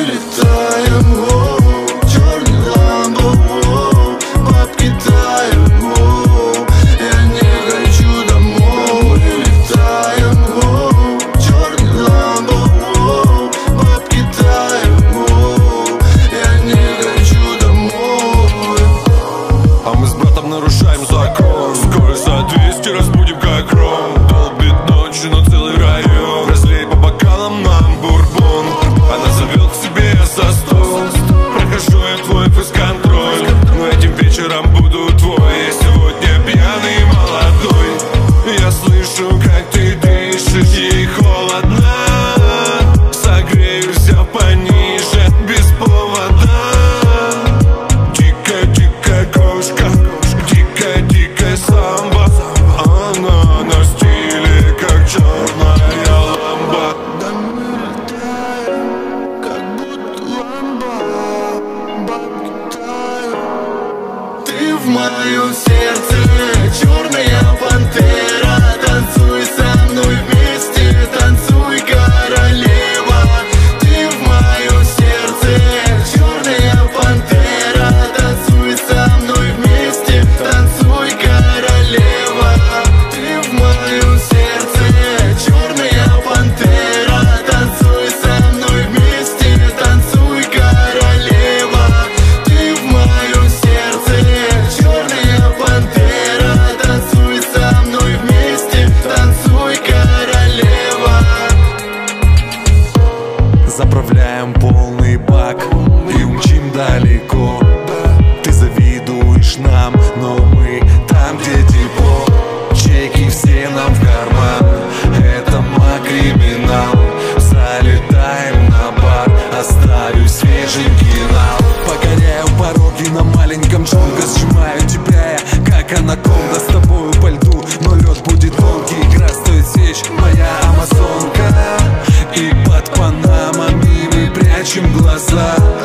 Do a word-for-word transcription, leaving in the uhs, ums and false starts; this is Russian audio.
улетаем, воу, черный ламбо, воу, бабки таем, воу, я не хочу домой. Улетаем, воу, черный ламбо, воу, бабки таем, воу, я не хочу домой. А мы с братом нарушаем закон. Скорость за двести, разбудим как ром. Долбит ночью на целый район. Разлей по бокалам нам бурбон. Она зовет к себе, я за стол. Прохожу я твой фейс-контроль, но этим вечером буду твой. Я сегодня пьяный и молодой. Я слышу, как ты дышишь, ей холодно. Согреюсь я пониже, без повода. Дикая-дикая кошка, дикая-дикая самба. Она на стиле, как черная ламба. Да мы летаем, как будто ламба, бабки тают. Ты в моем сердце, черная пантера. Танцуй со мной вместе, танцуй, королева. Ты в моем сердце, черная пантера. Танцуй со мной вместе, танцуй, королева. Ты в моем сердце, черная пантера. Танцуй со мной вместе, танцуй, королева. Ты в моем сердце, черная пантера. Танцуй со мной вместе, танцуй, королева. Заправляем полный бак и умчим далеко. Ты завидуешь нам, но мы там, где тепло. Чеки все нам в карман, это маг-криминал. Залетаем на бар, оставив свежий финал. Покоряю пороги на маленьком джунга, сжимаю тебя я, как анаконда. С тобою по льду, но лед будет тонкий. Игра стоит свеч, моя амазонка. И под панамами мы прячем глаза.